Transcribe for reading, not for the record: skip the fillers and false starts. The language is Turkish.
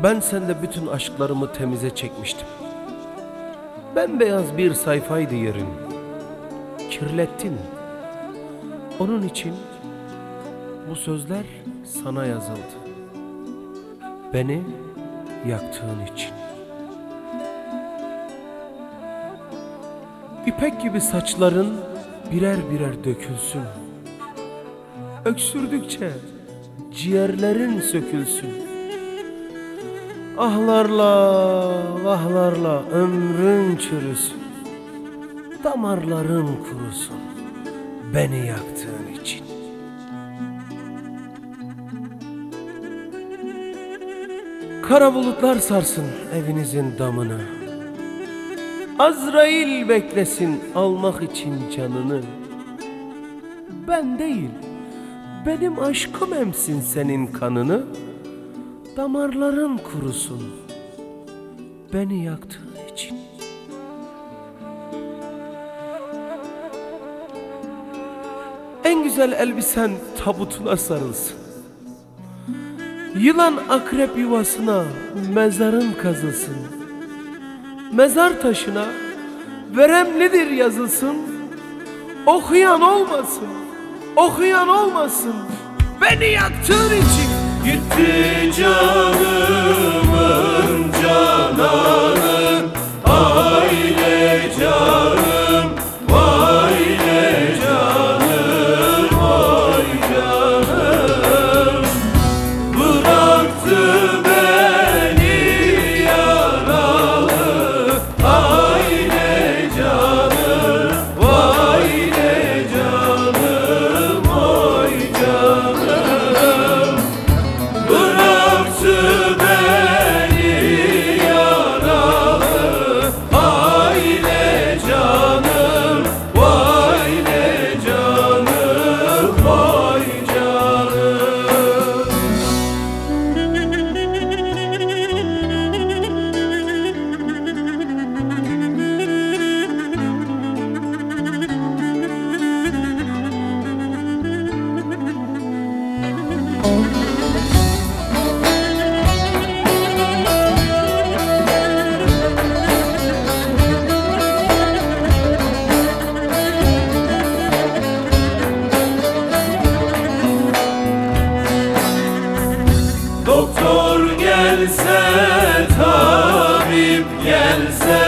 Ben sende bütün aşklarımı temize çekmiştim. Bembeyaz bir sayfaydı yerin. Kirlettin. Onun için bu sözler sana yazıldı. Beni yaktığın için. İpek gibi saçların birer birer dökülsün. Öksürdükçe ciğerlerin sökülsün. Ahlarla ömrün çürüsün. Damarların kurusun beni yaktığın için. Kara bulutlar sarsın evinizin damını. Azrail beklesin almak için canını. Ben değil, benim aşkım emsin senin kanını. Damarların kurusun beni yaktığın için. En güzel elbisen tabutuna sarılsın. Yılan akrep yuvasına mezarın kazılsın. Mezar taşına veremlidir yazılsın. Okuyan olmasın, okuyan olmasın beni yaktığın için. Gitti canımın cananı, aile canım, vay ne canım, vay canım. Bıraktı beni yaralı, aile canım, vay ne canım, vay canım. Bıraktı beni yaralı, aile canım, vay ne canım, vay canım. Doktor gelse, tabip gelse,